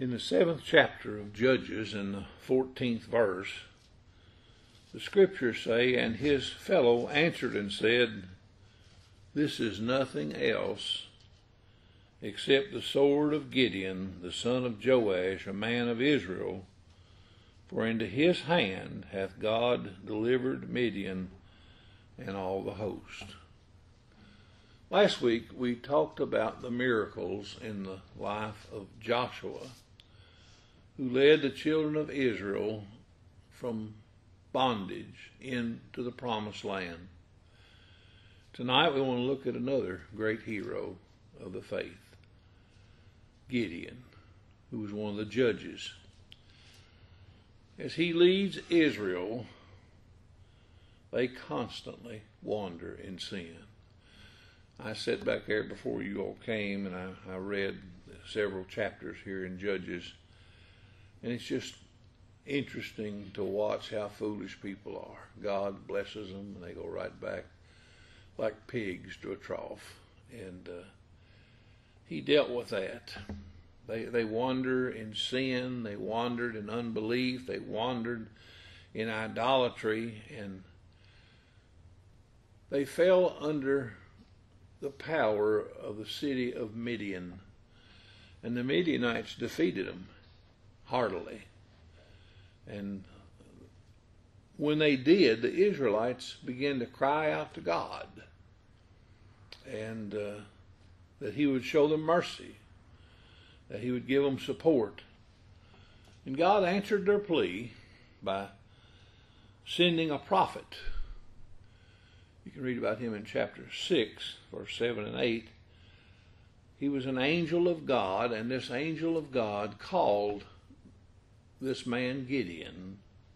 In the 7th chapter of Judges, in the 14th verse, the scriptures say, "And his fellow answered and said, This is nothing else except the sword of Gideon, the son of Joash, a man of Israel, for into his hand hath God delivered Midian and all the host." Last week we talked about the miracles in the life of Joshua, who led the children of Israel from bondage into the promised land. Tonight we want to look at another great hero of the faith, Gideon, who was one of the judges. As he leads Israel, they constantly wander in sin. I sat back there before you all came, and I read several chapters here in Judges, and it's just interesting to watch how foolish people are. God blesses them, and they go right back like pigs to a trough. And he dealt with that. They wander in sin, they wandered in unbelief, they wandered in idolatry, and they fell under the power of the city of Midian. And the Midianites defeated them heartily. And when they did, the Israelites began to cry out to God, and that he would show them mercy, that he would give them support. And God answered their plea by sending a prophet. You can read about him in chapter 6, verse 7 and 8. He was an angel of God, and this angel of God called this man Gideon,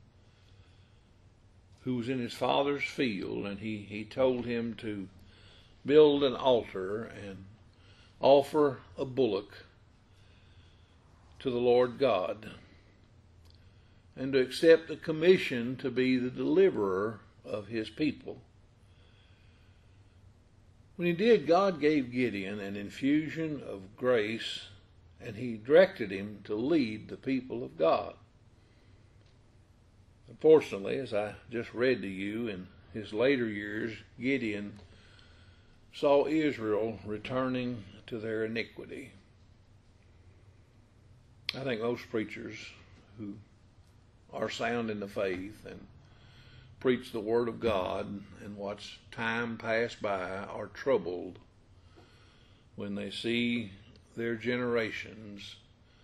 who was in his father's field, and he told him to build an altar and offer a bullock to the Lord God, and to accept the commission to be the deliverer of his people. When he did, God gave Gideon an infusion of grace, and he directed him to lead the people of God. Unfortunately, as I just read to you, in his later years, Gideon saw Israel returning to their iniquity. I think most preachers who are sound in the faith and preach the Word of God and watch time pass by are troubled when they see their generations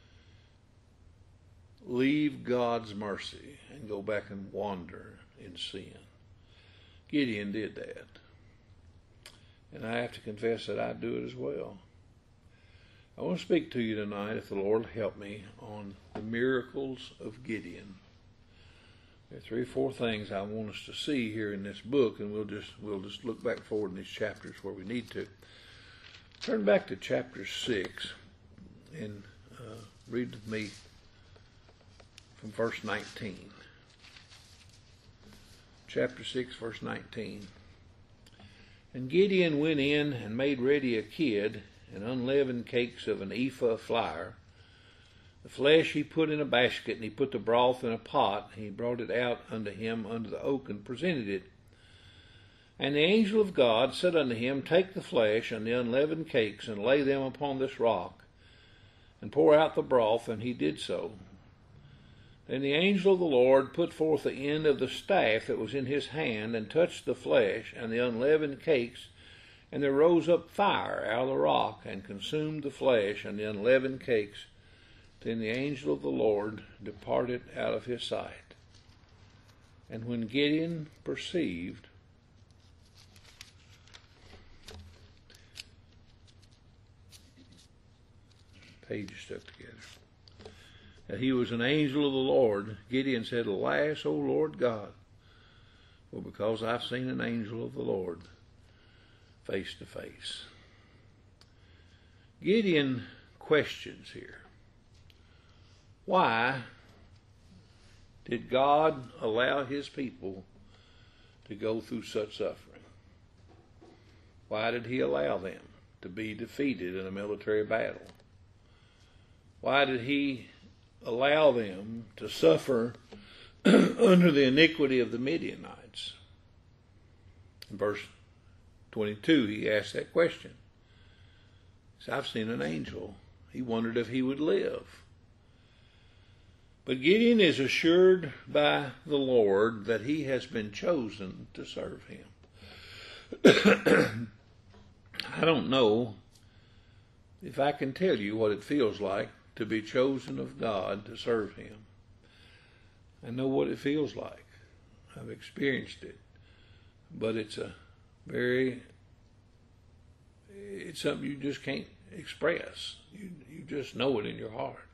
leave God's mercy and go back and wander in sin. Gideon did that. And I have to confess that I do it as well. I want to speak to you tonight, if the Lord will help me, on the miracles of Gideon. There are 3 or 4 things I want us to see here in this book, and we'll just look back forward in these chapters where we need to. Turn back to chapter 6 and read with me from verse 19. Chapter 6, verse 19. "And Gideon went in and made ready a kid and unleavened cakes of an ephah of flour. The flesh he put in a basket, and he put the broth in a pot, and he brought it out unto him under the oak, and presented it. And the angel of God said unto him, Take the flesh and the unleavened cakes, and lay them upon this rock, and pour out the broth, and he did so. Then the angel of the Lord put forth the end of the staff that was in his hand, and touched the flesh and the unleavened cakes, and there rose up fire out of the rock, and consumed the flesh and the unleavened cakes. Then the angel of the Lord departed out of his sight. And when Gideon perceived pages stuck together that he was an angel of the Lord, Gideon said, Alas, O Lord God, for because I've seen an angel of the Lord face to face." Gideon questions here. Why did God allow his people to go through such suffering? Why did he allow them to be defeated in a military battle? Why did he allow them to suffer under the iniquity of the Midianites? In verse 22, he asked that question. He said, I've seen an angel. He wondered if he would live. But Gideon is assured by the Lord that he has been chosen to serve him. I don't know if I can tell you what it feels like to be chosen of God to serve him. I know what it feels like. I've experienced it. But it's something you just can't express. You just know it in your heart.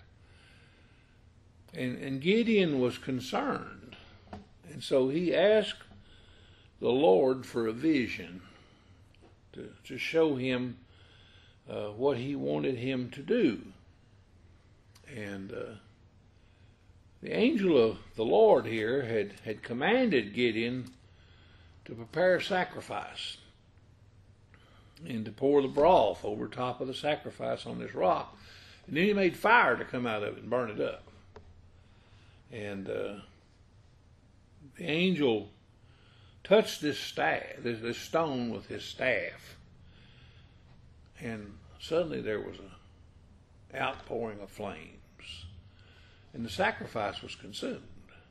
And Gideon was concerned. And so he asked the Lord for a vision to show him what he wanted him to do. And the angel of the Lord here had commanded Gideon to prepare a sacrifice and to pour the broth over top of the sacrifice on this rock. And then he made fire to come out of it and burn it up. And the angel touched this stone with his staff. And suddenly there was an outpouring of flames. And the sacrifice was consumed.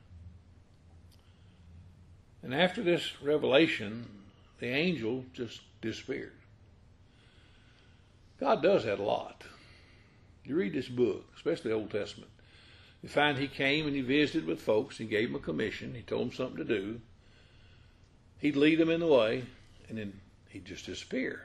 And after this revelation, the angel just disappeared. God does that a lot. You read this book, especially the Old Testament, you find he came and he visited with folks. He gave them a commission. He told them something to do. He'd lead them in the way, and then he'd just disappear.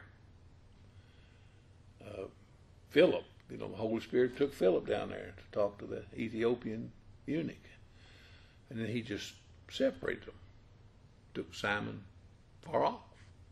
Philip, the Holy Spirit took Philip down there to talk to the Ethiopian eunuch. And then he just separated them. Took Simon far off.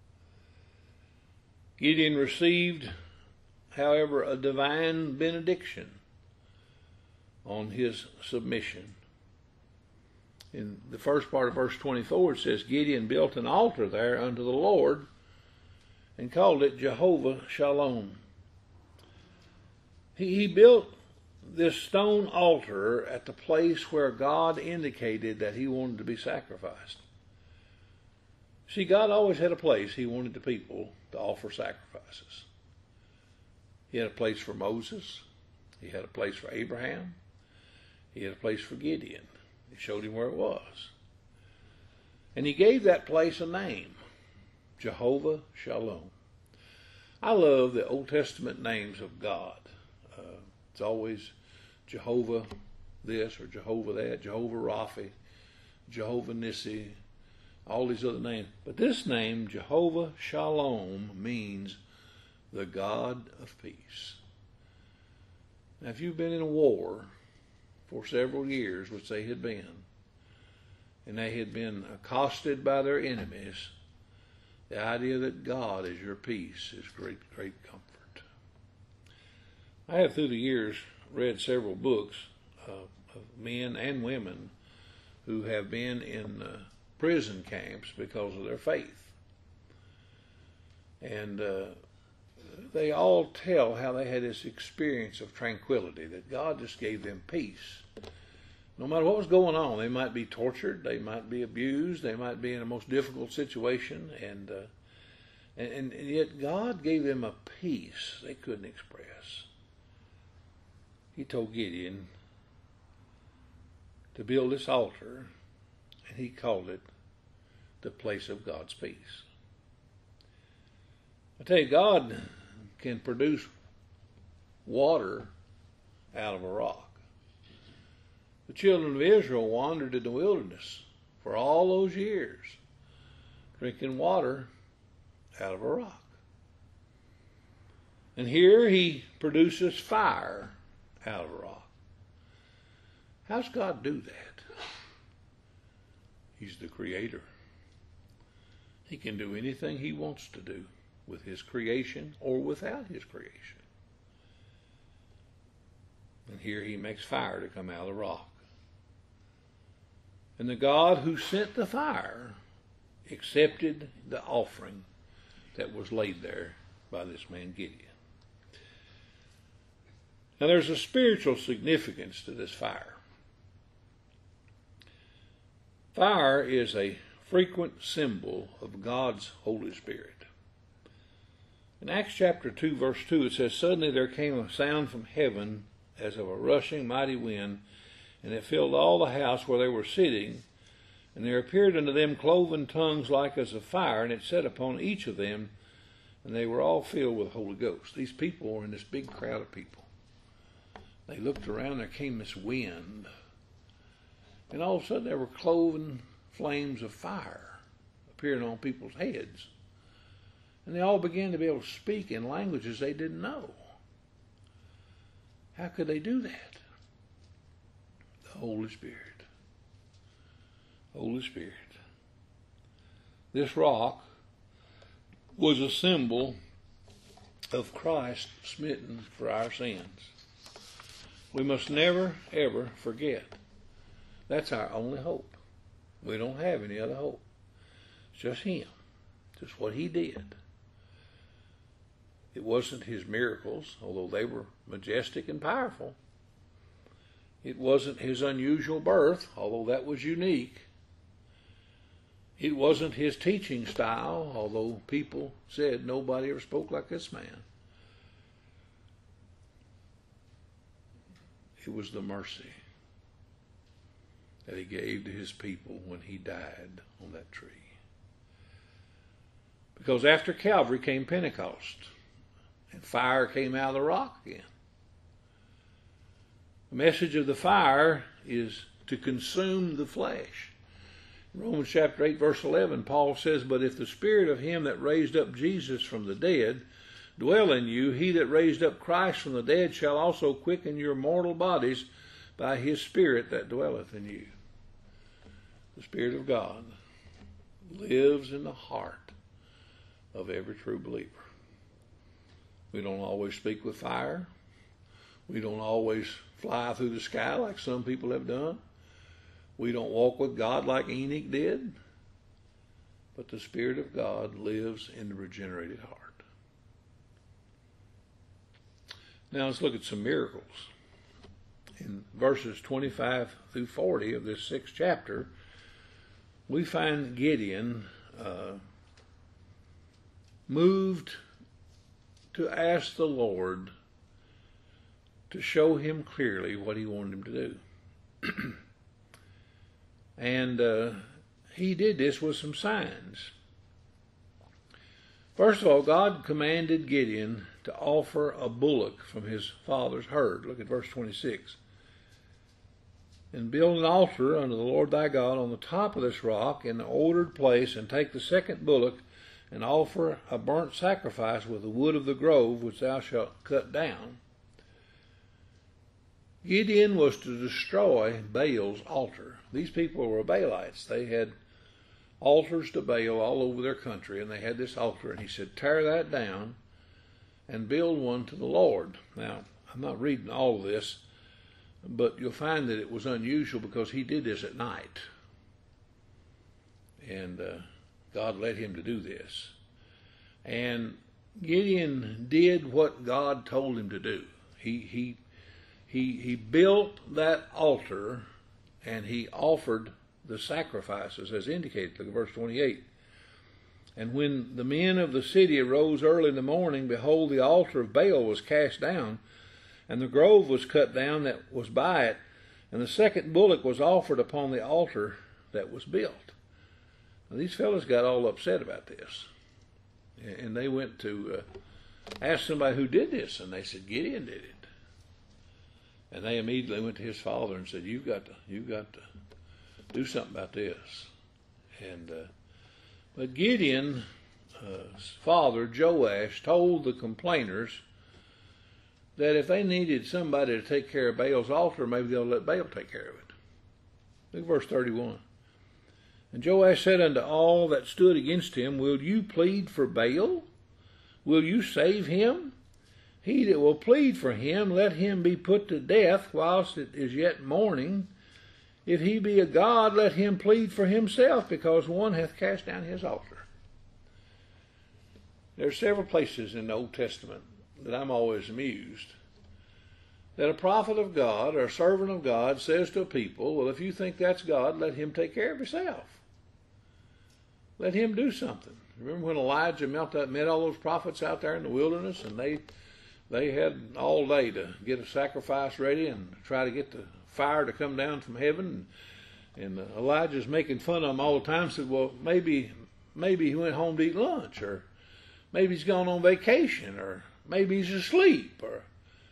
Gideon received, however, a divine benediction on his submission. In the first part of verse 24, it says, Gideon built an altar there unto the Lord and called it Jehovah Shalom. He built this stone altar at the place where God indicated that he wanted to be sacrificed. See, God always had a place he wanted the people to offer sacrifices. He had a place for Moses. He had a place for Abraham. He had a place for Gideon. He showed him where it was. And he gave that place a name, Jehovah Shalom. I love the Old Testament names of God. It's always Jehovah this or Jehovah that, Jehovah Rapha, Jehovah Nissi, all these other names. But this name, Jehovah Shalom, means the God of peace. Now, if you've been in a war for several years, which they had been, and they had been accosted by their enemies, the idea that God is your peace is great, great comfort. I have through the years read several books of men and women who have been in prison camps because of their faith. And they all tell how they had this experience of tranquility, that God just gave them peace. No matter what was going on, they might be tortured, they might be abused, they might be in a most difficult situation, and yet God gave them a peace they couldn't express. He told Gideon to build this altar, and he called it the place of God's peace. I tell you, God can produce water out of a rock. The children of Israel wandered in the wilderness for all those years, drinking water out of a rock. And here he produces fire out of a rock. How's God do that? He's the creator. He can do anything he wants to do with his creation or without his creation. And here he makes fire to come out of the rock. And the God who sent the fire accepted the offering that was laid there by this man Gideon. Now there's a spiritual significance to this fire. Fire is a frequent symbol of God's Holy Spirit. In Acts chapter 2, verse 2, it says, "Suddenly there came a sound from heaven as of a rushing mighty wind, and it filled all the house where they were sitting. And there appeared unto them cloven tongues like as of fire, and it sat upon each of them, and they were all filled with the Holy Ghost." These people were in this big crowd of people. They looked around, there came this wind. And all of a sudden there were cloven flames of fire appearing on people's heads. And they all began to be able to speak in languages they didn't know. How could they do that? The Holy Spirit. Holy Spirit. This rock was a symbol of Christ smitten for our sins. We must never, ever forget. That's our only hope. We don't have any other hope. It's just Him. Just what He did. It wasn't His miracles, although they were majestic and powerful. It wasn't His unusual birth, although that was unique. It wasn't His teaching style, although people said nobody ever spoke like this man. It was the mercy that He gave to His people when He died on that tree. Because after Calvary came Pentecost, and fire came out of the rock again. The message of the fire is to consume the flesh. In Romans chapter 8, verse 11, Paul says, "But if the Spirit of Him that raised up Jesus from the dead dwell in you, He that raised up Christ from the dead shall also quicken your mortal bodies by His Spirit that dwelleth in you." The Spirit of God lives in the heart of every true believer. We don't always speak with fire. We don't always fly through the sky like some people have done. We don't walk with God like Enoch did. But the Spirit of God lives in the regenerated heart. Now let's look at some miracles. In verses 25 through 40 of this 6th chapter, we find Gideon moved to ask the Lord to show him clearly what He wanted him to do. And he did this with some signs. First of all, God commanded Gideon to offer a bullock from his father's herd. Look at verse 26. "And build an altar unto the Lord thy God on the top of this rock in the ordered place, and take the second bullock, and offer a burnt sacrifice with the wood of the grove which thou shalt cut down." Gideon was to destroy Baal's altar. These people were Baalites. They had altars to Baal all over their country, and they had this altar, and he said, tear that down and build one to the Lord. Now, I'm not reading all of this, but you'll find that it was unusual because he did this at night. And God led him to do this. And Gideon did what God told him to do. He built that altar, and he offered the sacrifices as indicated. Look at verse 28. "And when the men of the city arose early in the morning, behold, the altar of Baal was cast down, and the grove was cut down that was by it, and the second bullock was offered upon the altar that was built." Now, these fellows got all upset about this, and they went to ask somebody who did this, and they said Gideon did it. And they immediately went to his father and said, "You've got to do something about this." And but Gideon's father Joash told the complainers that if they needed somebody to take care of Baal's altar, maybe they'll let Baal take care of it. Look at verse 31. "And Joash said unto all that stood against him, Will you plead for Baal? Will you save him? He that will plead for him, let him be put to death whilst it is yet morning. If he be a god, let him plead for himself, because one hath cast down his altar." There are several places in the Old Testament that I'm always amused that a prophet of God or a servant of God says to a people, well, if you think that's God, let him take care of himself. Let him do something. Remember when Elijah met all those prophets out there in the wilderness, and they had all day to get a sacrifice ready and try to get the fire to come down from heaven. And Elijah's making fun of them all the time. Said, well, maybe he went home to eat lunch, or maybe he's gone on vacation, or maybe he's asleep, or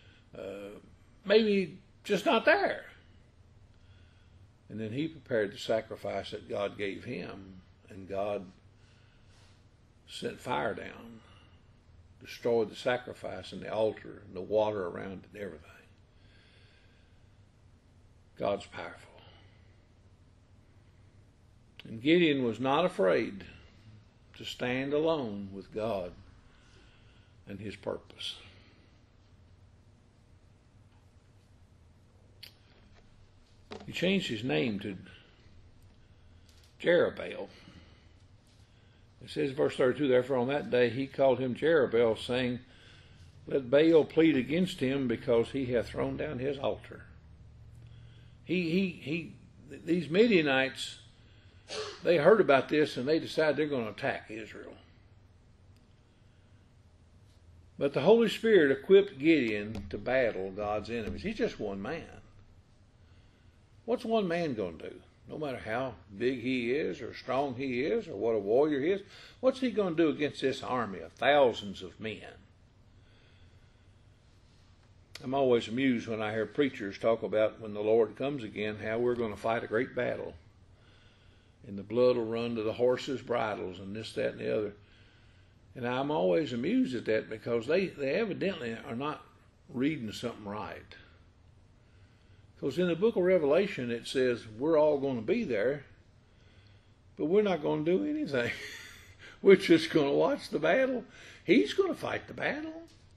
maybe just not there. And then he prepared the sacrifice that God gave him, and God sent fire down, destroyed the sacrifice and the altar and the water around it and everything. God's powerful. And Gideon was not afraid to stand alone with God and his purpose. He changed his name to Jerubbaal. It says, verse 32, therefore on that day he called him Jerubbaal, saying, let Baal plead against him, because he hath thrown down his altar. These Midianites, they heard about this and they decided they're going to attack Israel. But the Holy Spirit equipped Gideon to battle God's enemies. He's just one man. What's one man going to do? No matter how big he is or strong he is or what a warrior he is, what's he going to do against this army of thousands of men? I'm always amused when I hear preachers talk about when the Lord comes again, how we're going to fight a great battle. And the blood will run to the horses' bridles and this, that, and the other. And I'm always amused at that, because they evidently are not reading something right. Because in the book of Revelation it says we're all going to be there, but we're not going to do anything. We're just going to watch the battle. He's going to fight the battle.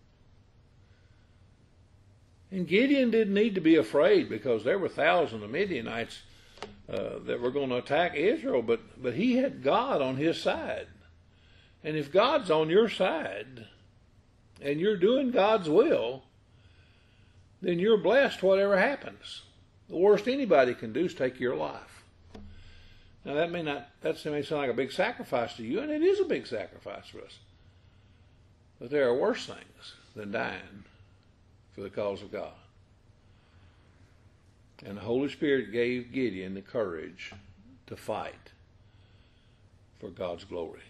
And Gideon didn't need to be afraid, because there were thousands of Midianites that were going to attack Israel, but he had God on his side. And if God's on your side and you're doing God's will, then you're blessed whatever happens. The worst anybody can do is take your life. Now that may sound like a big sacrifice to you, and it is a big sacrifice for us. But there are worse things than dying for the cause of God. And the Holy Spirit gave Gideon the courage to fight for God's glory.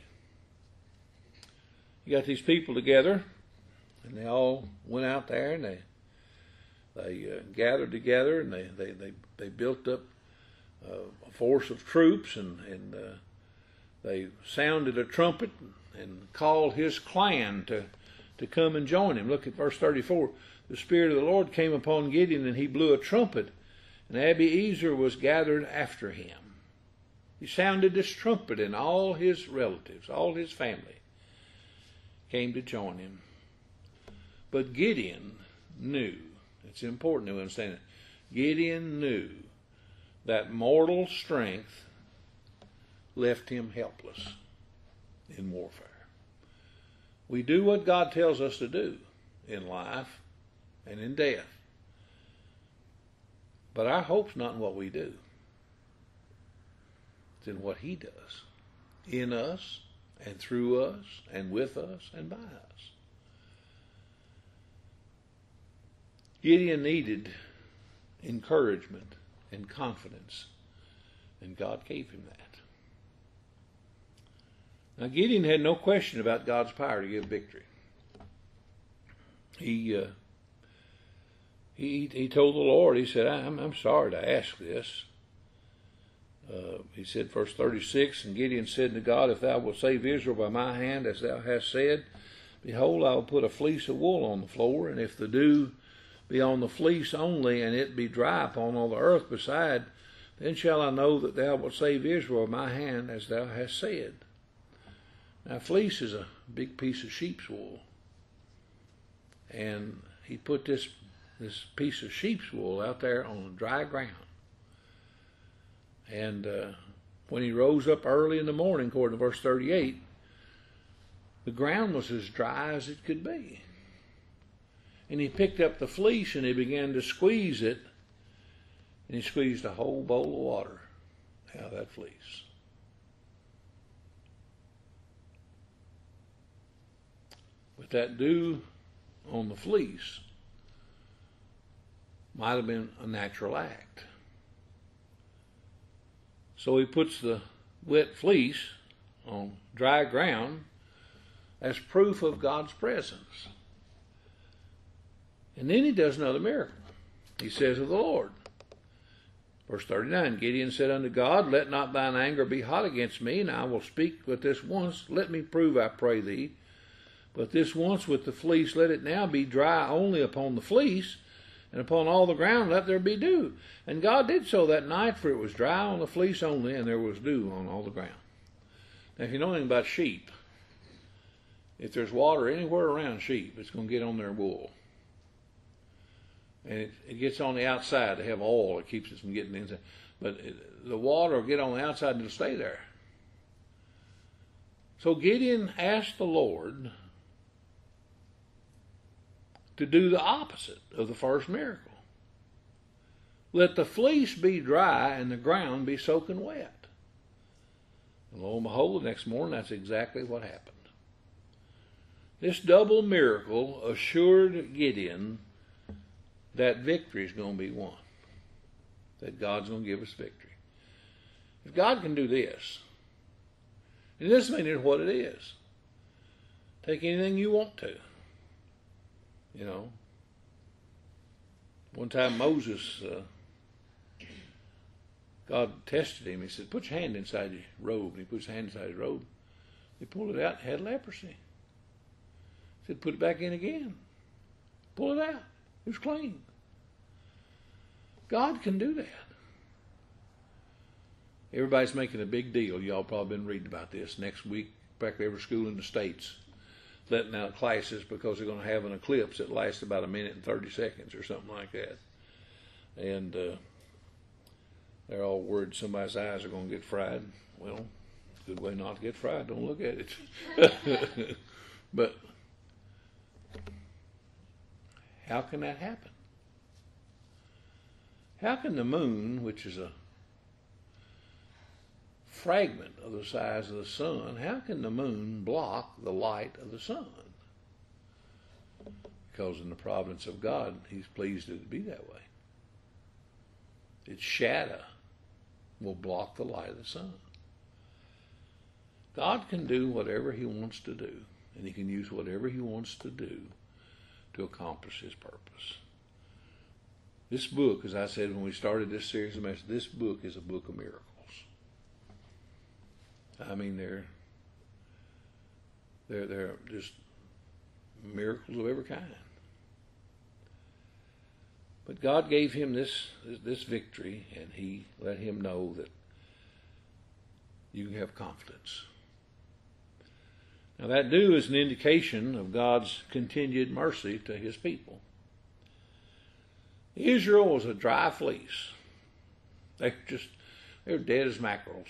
You got these people together, and they all went out there, and they gathered together, and they built up a force of troops, and they sounded a trumpet and called his clan to come and join him. Look at verse 34. The Spirit of the Lord came upon Gideon, and he blew a trumpet, and Abiezer was gathered after him. He sounded this trumpet, and all his relatives, all his family, came to join him. But Gideon knew, it's important to understand it, Gideon knew that mortal strength left him helpless in warfare. We do what God tells us to do in life and in death. But our hope's not in what we do. It's in what he does. In us, and through us, and with us, and by us. Gideon needed encouragement and confidence, and God gave him that. Now Gideon had no question about God's power to give victory. He told the Lord, he said, I'm sorry to ask this. He said, verse 36, and Gideon said to God, if thou wilt save Israel by my hand, as thou hast said, behold, I will put a fleece of wool on the floor, and if the dew be on the fleece only, and it be dry upon all the earth beside, then shall I know that thou wilt save Israel by my hand, as thou hast said. Now, fleece is a big piece of sheep's wool. And he put this piece of sheep's wool out there on dry ground. And when he rose up early in the morning, according to verse 38, the ground was as dry as it could be. And he picked up the fleece and he began to squeeze it. And he squeezed a whole bowl of water out of that fleece. But that dew on the fleece might have been a natural act. So he puts the wet fleece on dry ground as proof of God's presence. And then he does another miracle. He says of the Lord, verse 39, Gideon said unto God, Let not thine anger be hot against me, and I will speak but this once. Let me prove, I pray thee. But this once with the fleece, let it now be dry only upon the fleece, and upon all the ground let there be dew. And God did so that night, for it was dry on the fleece only, and there was dew on all the ground. Now, if you know anything about sheep, if there's water anywhere around sheep, it's going to get on their wool. And it gets on the outside. They have oil. It keeps it from getting inside. But the water will get on the outside and it'll stay there. So Gideon asked the Lord to do the opposite of the first miracle. Let the fleece be dry and the ground be soaking wet. And lo and behold, the next morning, that's exactly what happened. This double miracle assured Gideon that victory is going to be won. That God's going to give us victory. If God can do this, and this means what it is. Take anything you want to. You know. One time Moses, God tested him. He said, put your hand inside your robe. And he put his hand inside his robe. He pulled it out and had leprosy. He said, put it back in again. Pull it out. It was clean. God can do that. Everybody's making a big deal. Y'all probably been reading about this. Next week, practically every school in the States letting out classes because they're going to have an eclipse that lasts about a minute and 30 seconds or something like that. And they're all worried somebody's eyes are going to get fried. Well, good way not to get fried. Don't look at it. But how can that happen? How can the moon, which is a fragment of the size of the sun, how can the moon block the light of the sun? Because in the providence of God, He's pleased it to be that way. Its shadow will block the light of the sun. God can do whatever He wants to do, and He can use whatever He wants to do to accomplish His purpose. This book, as I said when we started this series of messages, this book is a book of miracles. I mean, they're just miracles of every kind. But God gave him this victory, and He let him know that you can have confidence. Now, that dew is an indication of God's continued mercy to His people. Israel was a dry fleece. They were dead as mackerels.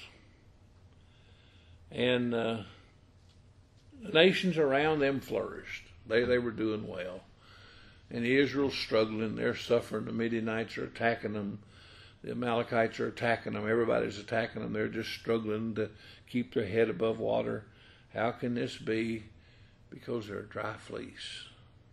And the nations around them flourished. They were doing well. And Israel's struggling. They're suffering. The Midianites are attacking them. The Amalekites are attacking them. Everybody's attacking them. They're just struggling to keep their head above water. How can this be? Because they're a dry fleece.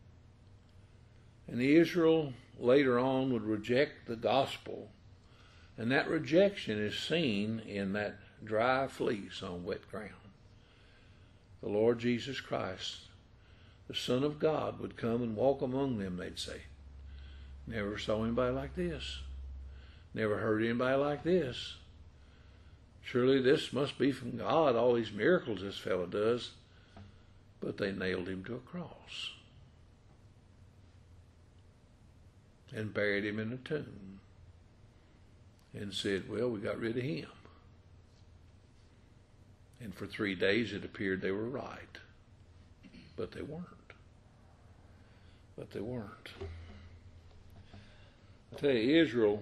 And Israel later on would reject the gospel. And that rejection is seen in that dry fleece on wet ground. The Lord Jesus Christ, the Son of God, would come and walk among them, they'd say. Never saw anybody like this. Never heard anybody like this. Surely this must be from God, all these miracles this fellow does. But they nailed him to a cross and buried him in a tomb and said, well, we got rid of him. And for 3 days it appeared they were right. But they weren't. But they weren't. I tell you, Israel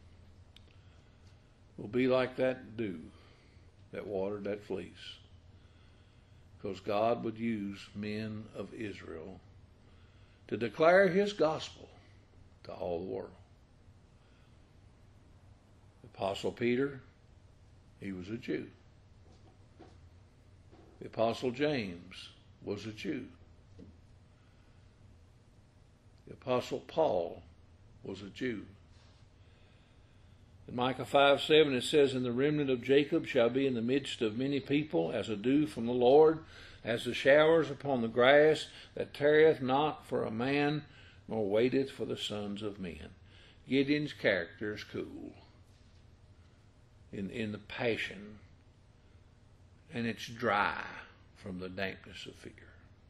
will be like that dew that watered that fleece. Because God would use men of Israel to declare his gospel to all the world. The Apostle Peter, he was a Jew. The Apostle James was a Jew. The Apostle Paul was a Jew. In Micah 5:7 it says, "And the remnant of Jacob shall be in the midst of many people, as a dew from the Lord, as the showers upon the grass, that tarrieth not for a man, nor waiteth for the sons of men." Gideon's character is cool in the passion, and it's dry from the dampness of fear.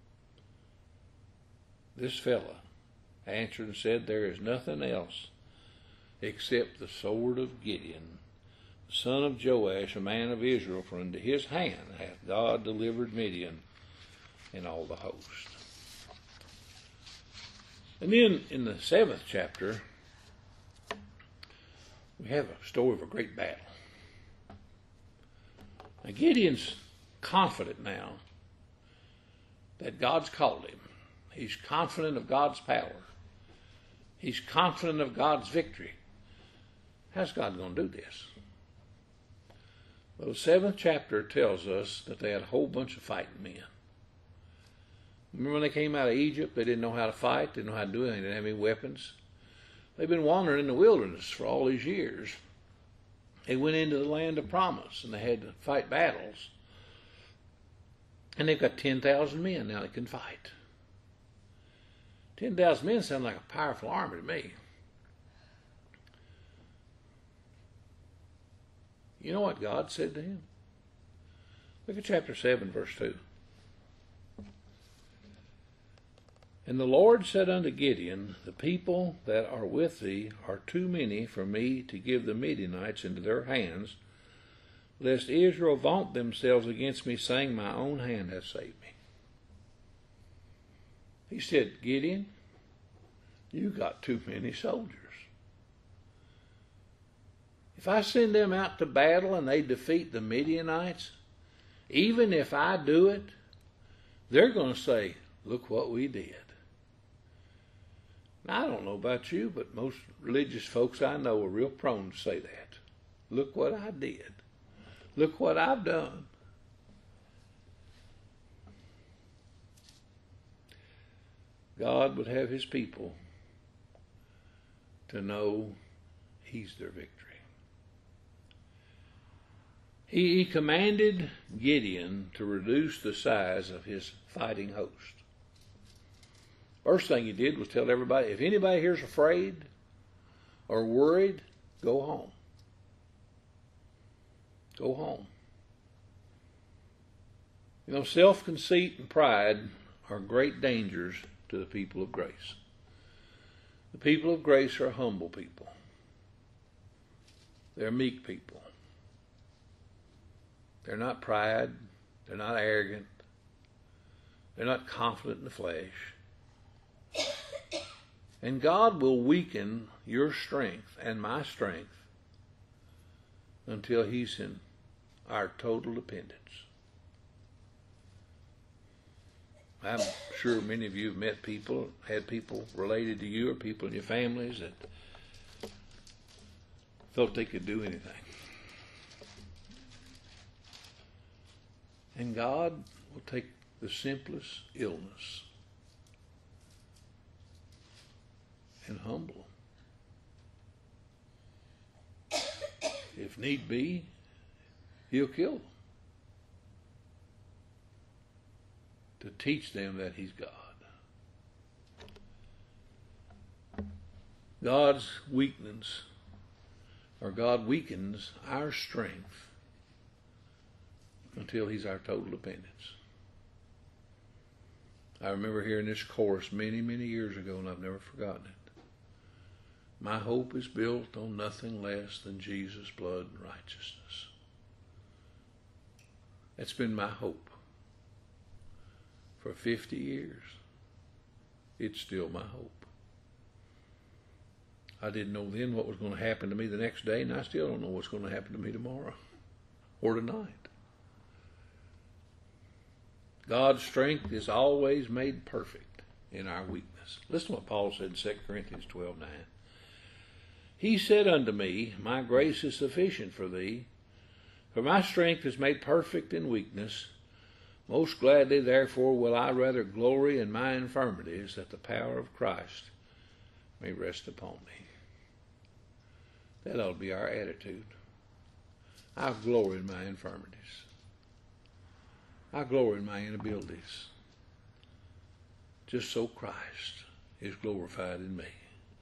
This fella answered and said, "There is nothing else except the sword of Gideon, the son of Joash, a man of Israel, for into his hand hath God delivered Midian and all the host." And then in the 7th chapter, we have a story of a great battle. Now Gideon's confident now that God's called him. He's confident of God's power. He's confident of God's victory. How's God going to do this? Well, the 7th chapter tells us that they had a whole bunch of fighting men. Remember when they came out of Egypt, they didn't know how to fight, didn't know how to do anything, they didn't have any weapons. They've been wandering in the wilderness for all these years. They went into the land of promise, and they had to fight battles. And they've got 10,000 men now that can fight. 10,000 men sound like a powerful army to me. You know what God said to him? Look at chapter 7, verse 2. "And the Lord said unto Gideon, The people that are with thee are too many for me to give the Midianites into their hands, lest Israel vaunt themselves against me, saying, My own hand hath saved me." He said, "Gideon, you got too many soldiers. If I send them out to battle and they defeat the Midianites, even if I do it, they're going to say, Look what we did." Now, I don't know about you, but most religious folks I know are real prone to say that. Look what I did. Look what I've done. God would have his people to know he's their victory. He commanded Gideon to reduce the size of his fighting host. First thing he did was tell everybody, if anybody here's afraid or worried, go home. Go home. You know, self-conceit and pride are great dangers to the people of grace. The people of grace are humble people. They're meek people. They're not pride. They're not arrogant. They're not confident in the flesh. And God will weaken your strength and my strength until he's in our total dependence. I'm sure many of you have met people, had people related to you or people in your families that felt they could do anything. And God will take the simplest illness and humble them. If need be, he'll kill them to teach them that he's God. God's weakness, or God weakens our strength until he's our total dependence. I remember hearing this chorus many, many years ago, and I've never forgotten it. My hope is built on nothing less than Jesus' blood and righteousness. That's been my hope for 50 years. It's still my hope. I didn't know then what was going to happen to me the next day, and I still don't know what's going to happen to me tomorrow or tonight. God's strength is always made perfect in our weakness. Listen to what Paul said in 2 Corinthians 12:9. He said unto me, My grace is sufficient for thee, for my strength is made perfect in weakness. Most gladly, therefore, will I rather glory in my infirmities, that the power of Christ may rest upon me. That ought to be our attitude. I glory in my infirmities. I glory in my inabilities, just so Christ is glorified in me.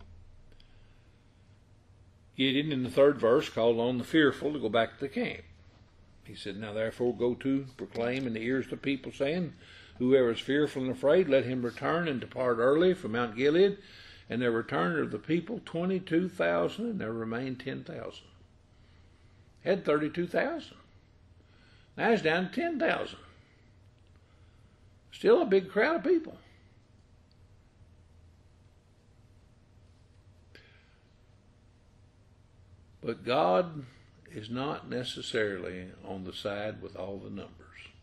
Gideon, in the 3rd verse, called on the fearful to go back to the camp. He said, Now therefore go to proclaim in the ears of the people, saying, Whoever is fearful and afraid, let him return and depart early from Mount Gilead. And there returned of the people 22,000, and there remained 10,000. Had 32,000. Now it's down to 10,000. Still a big crowd of people. But God is not necessarily on the side with all the numbers.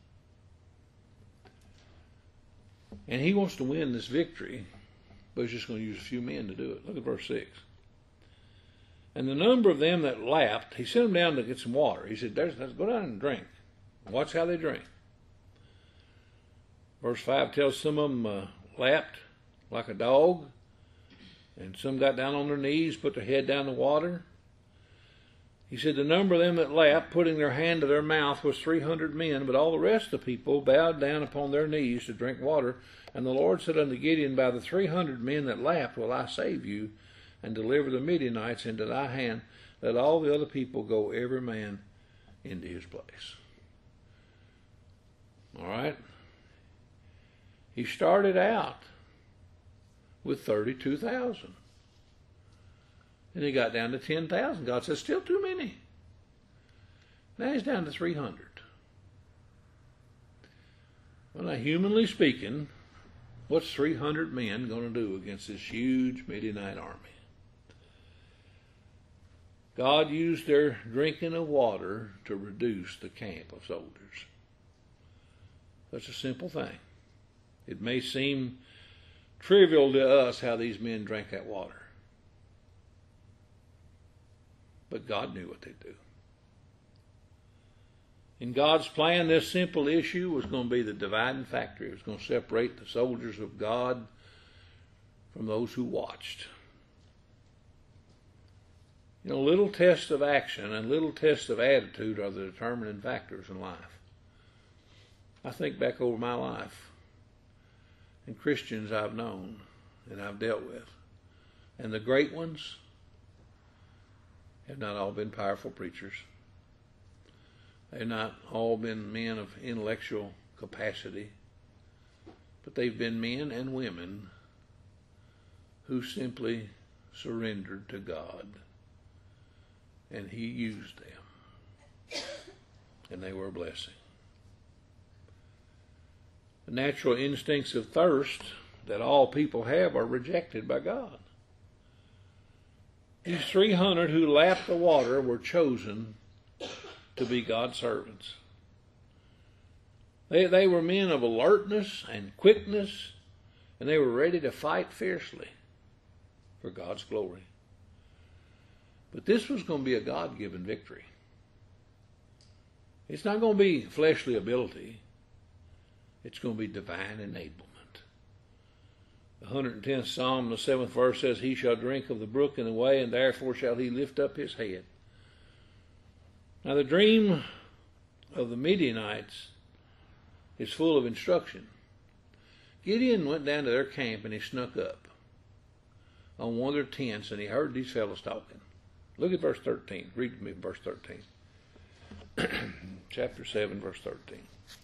And he wants to win this victory, but he's just going to use a few men to do it. Look at verse 6. And the number of them that lapped, he sent them down to get some water. He said, let's go down and drink. Watch how they drink. Verse 5 tells some of them lapped like a dog, and some got down on their knees, put their head down in the water. He said the number of them that lapped, putting their hand to their mouth, was 300 men, but all the rest of the people bowed down upon their knees to drink water. And the Lord said unto Gideon, By the 300 men that lapped will I save you, and deliver the Midianites into thy hand. Let all the other people go, every man into his place. All right? He started out with 32,000. And he got down to 10,000. God says, still too many. Now he's down to 300. Well, now, humanly speaking, what's 300 men going to do against this huge Midianite army? God used their drinking of water to reduce the camp of soldiers. Such a simple thing. It may seem trivial to us how these men drank that water. But God knew what they'd do. In God's plan, this simple issue was going to be the dividing factor. It was going to separate the soldiers of God from those who watched. You know, little tests of action and little tests of attitude are the determining factors in life. I think back over my life and Christians I've known and I've dealt with. And the great ones have not all been powerful preachers. They've not all been men of intellectual capacity. But they've been men and women who simply surrendered to God. And He used them. And they were a blessing. The natural instincts of thirst that all people have are rejected by God. These 300 who lapped the water were chosen to be God's servants. They were men of alertness and quickness, and they were ready to fight fiercely for God's glory. But this was going to be a God-given victory. It's not going to be fleshly ability. It's going to be divine enablement. The 110th Psalm, the 7th verse says, He shall drink of the brook in the way, and therefore shall he lift up his head. Now the dream of the Midianites is full of instruction. Gideon went down to their camp and he snuck up on one of their tents and he heard these fellows talking. Look at verse 13. Read with me verse 13. Chapter 7, verse 13.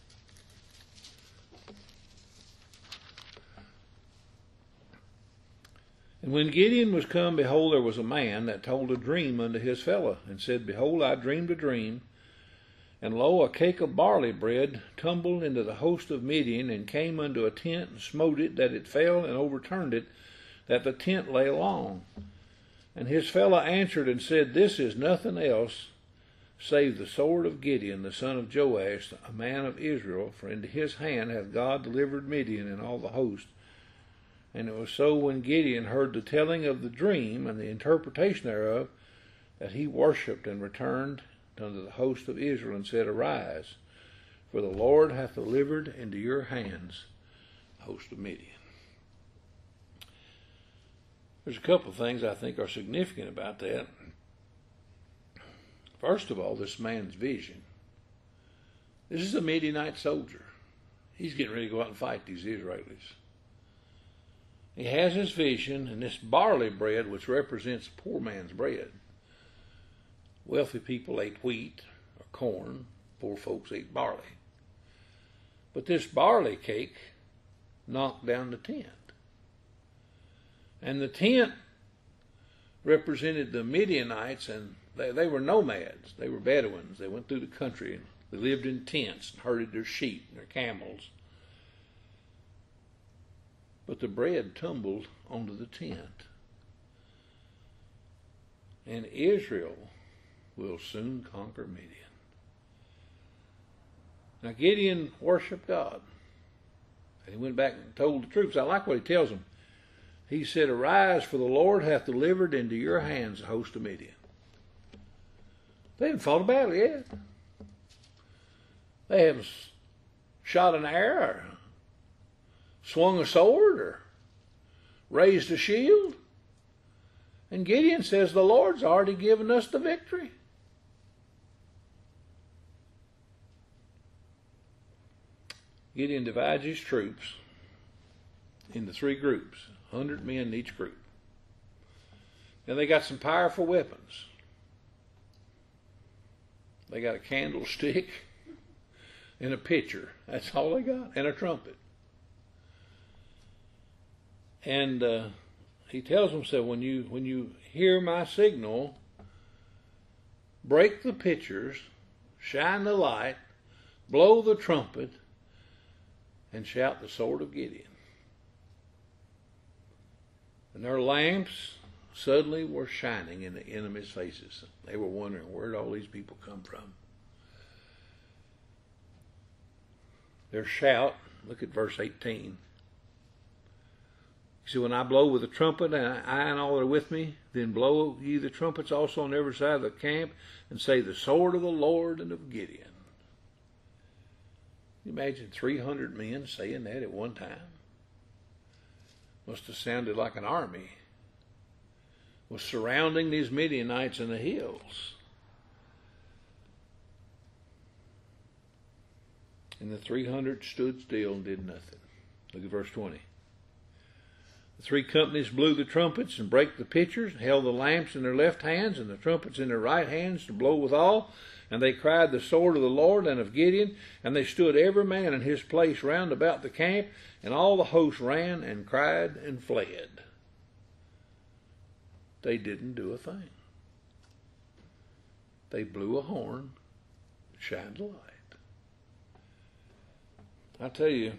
And when Gideon was come, behold, there was a man that told a dream unto his fellow, and said, Behold, I dreamed a dream, and lo, a cake of barley bread tumbled into the host of Midian, and came unto a tent, and smote it, that it fell, and overturned it, that the tent lay along. And his fellow answered and said, This is nothing else save the sword of Gideon, the son of Joash, a man of Israel, for into his hand hath God delivered Midian and all the host. And it was so when Gideon heard the telling of the dream and the interpretation thereof, that he worshipped and returned unto the host of Israel and said, Arise, for the Lord hath delivered into your hands the host of Midian. There's a couple of things I think are significant about that. First of all, this man's vision. This is a Midianite soldier. He's getting ready to go out and fight these Israelis. He has his vision, and this barley bread, which represents poor man's bread. Wealthy people ate wheat or corn. Poor folks ate barley. But this barley cake knocked down the tent. And the tent represented the Midianites, and they were nomads. They were Bedouins. They went through the country, and they lived in tents and herded their sheep and their camels. But the bread tumbled onto the tent. And Israel will soon conquer Midian. Now Gideon worshiped God. And he went back and told the troops. I like what he tells them. He said, Arise, for the Lord hath delivered into your hands a host of Midian. They haven't fought a battle yet. They haven't shot an arrow, or swung a sword, or raised a shield. And Gideon says, the Lord's already given us the victory. Gideon divides his troops into 3 groups, 100 men in each group. Now they got some powerful weapons. They got a candlestick and a pitcher. That's all they got, and a trumpet. And he tells them, so when you hear my signal, break the pitchers, shine the light, blow the trumpet, and shout the sword of Gideon. And their lamps suddenly were shining in the enemy's faces. They were wondering, where did all these people come from? Their shout, look at verse 18. See, when I blow with the trumpet, and I and all that are with me, then blow ye the trumpets also on every side of the camp, and say, the sword of the Lord and of Gideon. Can you imagine 300 men saying that at one time? Must have sounded like an army was surrounding these Midianites in the hills. And the 300 stood still and did nothing. Look at verse 20. The 3 companies blew the trumpets and brake the pitchers, and held the lamps in their left hands and the trumpets in their right hands to blow withal. And they cried, the sword of the Lord and of Gideon. And they stood every man in his place round about the camp. And all the host ran and cried and fled. They didn't do a thing. They blew a horn, shined a light. I tell you,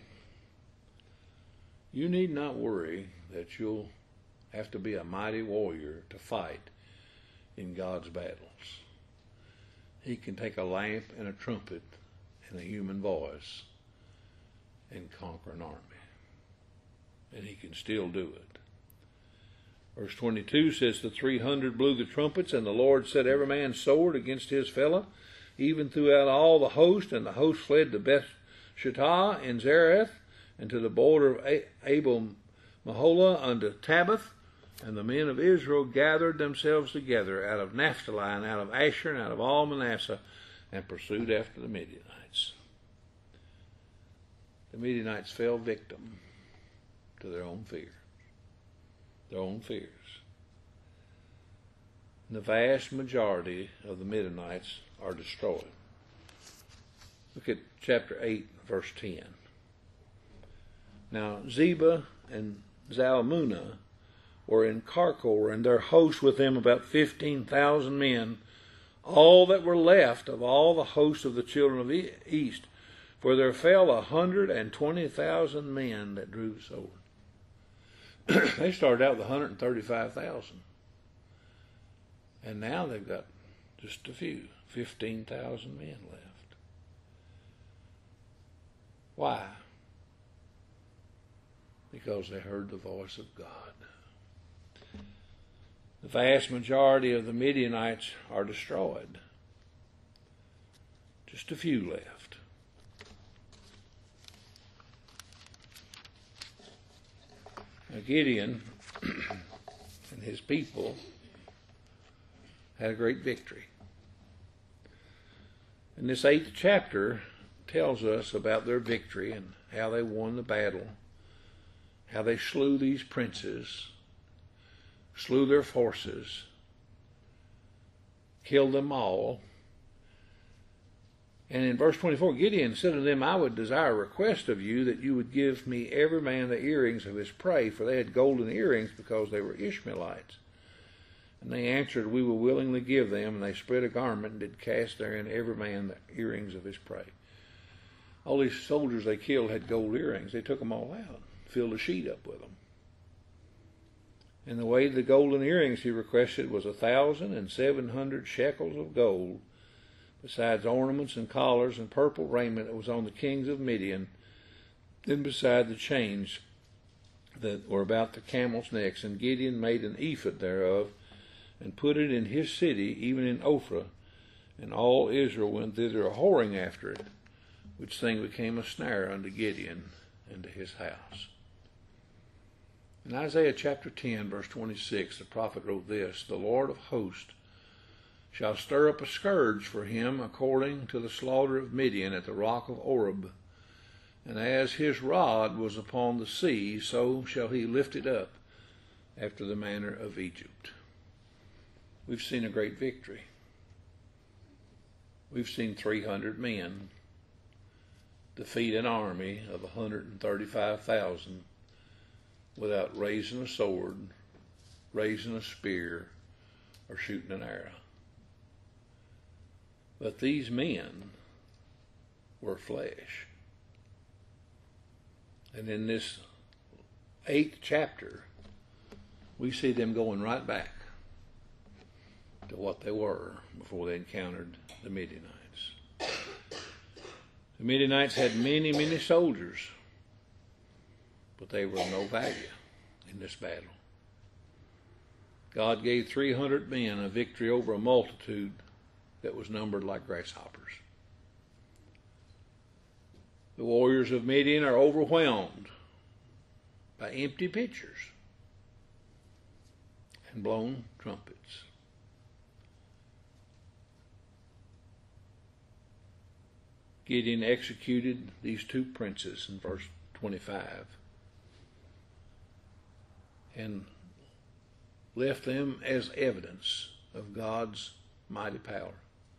you need not worry that you'll have to be a mighty warrior to fight in God's battles. He can take a lamp and a trumpet and a human voice and conquer an army. And he can still do it. Verse 22 says, the 300 blew the trumpets, and the Lord set every man's sword against his fellow, even throughout all the host. And the host fled to Beth Shittah in Zareth, and to the border of Abel Maholah unto Tabbath. And the men of Israel gathered themselves together out of Naphtali and out of Asher and out of all Manasseh, and pursued after the Midianites. The Midianites fell victim to their own fear. Their own fears. And the vast majority of the Midianites are destroyed. Look at chapter 8, verse 10. Now Zebah and Zalmunna were in Karkor, and their host with them about 15,000 men, all that were left of all the host of the children of the east. For there fell 120,000 men that drew the sword. They started out with 135,000. And now they've got just a few, 15,000 men left. Why? because they heard the voice of God. The vast majority of the Midianites are destroyed. Just a few left. Now Gideon and his people had a great victory. And this 8th chapter tells us about their victory and how they won the battle, how they slew these princes, slew their forces, killed them all. And in verse 24, Gideon said to them, I would desire a request of you that you would give me every man the earrings of his prey, for they had golden earrings because they were Ishmaelites. And they answered, we will willingly give them. And they spread a garment and did cast therein every man the earrings of his prey. All these soldiers they killed had gold earrings. They took them all out, filled a sheet up with them. And the weight of the golden earrings he requested was 1,700 shekels of gold, besides ornaments and collars and purple raiment that was on the kings of Midian, then beside the chains that were about the camels' necks. And Gideon made an ephod thereof, and put it in his city, even in Ophrah. And all Israel went thither a-whoring after it, which thing became a snare unto Gideon and to his house. In Isaiah chapter 10, verse 26, the prophet wrote this, the Lord of hosts shall stir up a scourge for him according to the slaughter of Midian at the rock of Oreb. And as his rod was upon the sea, so shall he lift it up after the manner of Egypt. We've seen a great victory. We've seen 300 men defeat an army of 135,000 without raising a sword, raising a spear, or shooting an arrow. But these men were flesh. And in this 8th chapter, we see them going right back to what they were before they encountered the Midianites. The Midianites had many, many soldiers, but they were of no value in this battle. God gave 300 men a victory over a multitude that was numbered like grasshoppers. The warriors of Midian are overwhelmed by empty pitchers and blown trumpets. Gideon executed these 2 princes in verse 25 and left them as evidence of God's mighty power.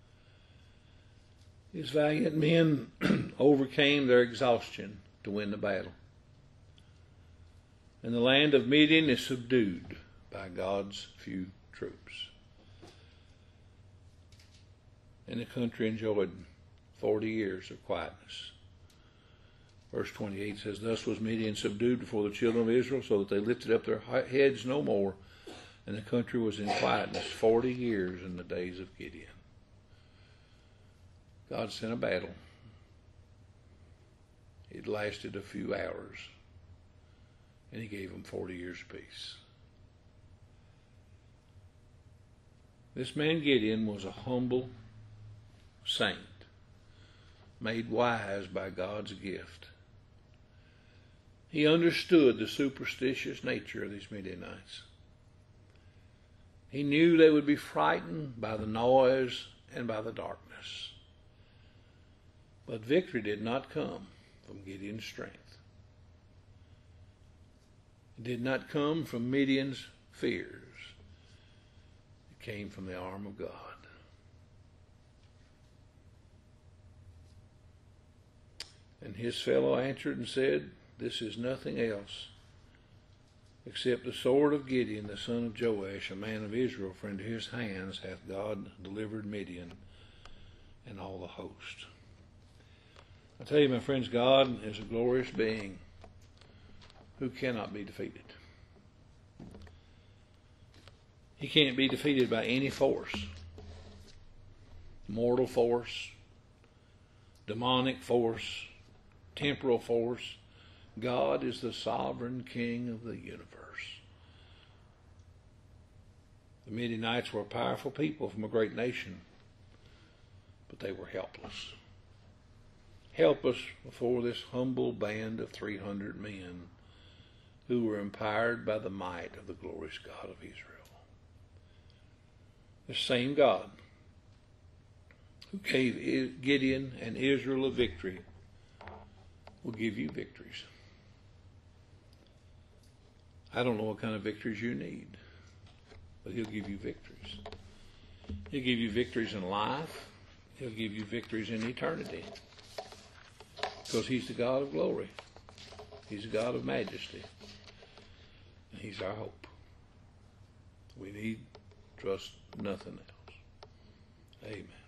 His valiant men overcame their exhaustion to win the battle. And the land of Midian is subdued by God's few troops. And the country enjoyed 40 years of quietness. Verse 28 says, thus was Midian subdued before the children of Israel, so that they lifted up their heads no more, and the country was in quietness 40 years in the days of Gideon. God sent a battle. It lasted a few hours, and he gave them 40 years of peace. This man Gideon was a humble saint, made wise by God's gift. He understood the superstitious nature of these Midianites. He knew they would be frightened by the noise and by the darkness. But victory did not come from Gideon's strength. It did not come from Midian's fears. It came from the arm of God. And his fellow answered and said, this is nothing else except the sword of Gideon, the son of Joash, a man of Israel, for into his hands hath God delivered Midian and all the host. I tell you, my friends, God is a glorious being who cannot be defeated. He can't be defeated by any force. Mortal force, demonic force, temporal force, God is the sovereign King of the universe. The Midianites were a powerful people from a great nation, but they were helpless. Helpless before this humble band of 300 men who were empowered by the might of the glorious God of Israel. The same God who gave Gideon and Israel a victory will give you victories. I don't know what kind of victories you need, but He'll give you victories. He'll give you victories in life. He'll give you victories in eternity. Because He's the God of glory. He's the God of majesty. And He's our hope. We need trust nothing else. Amen.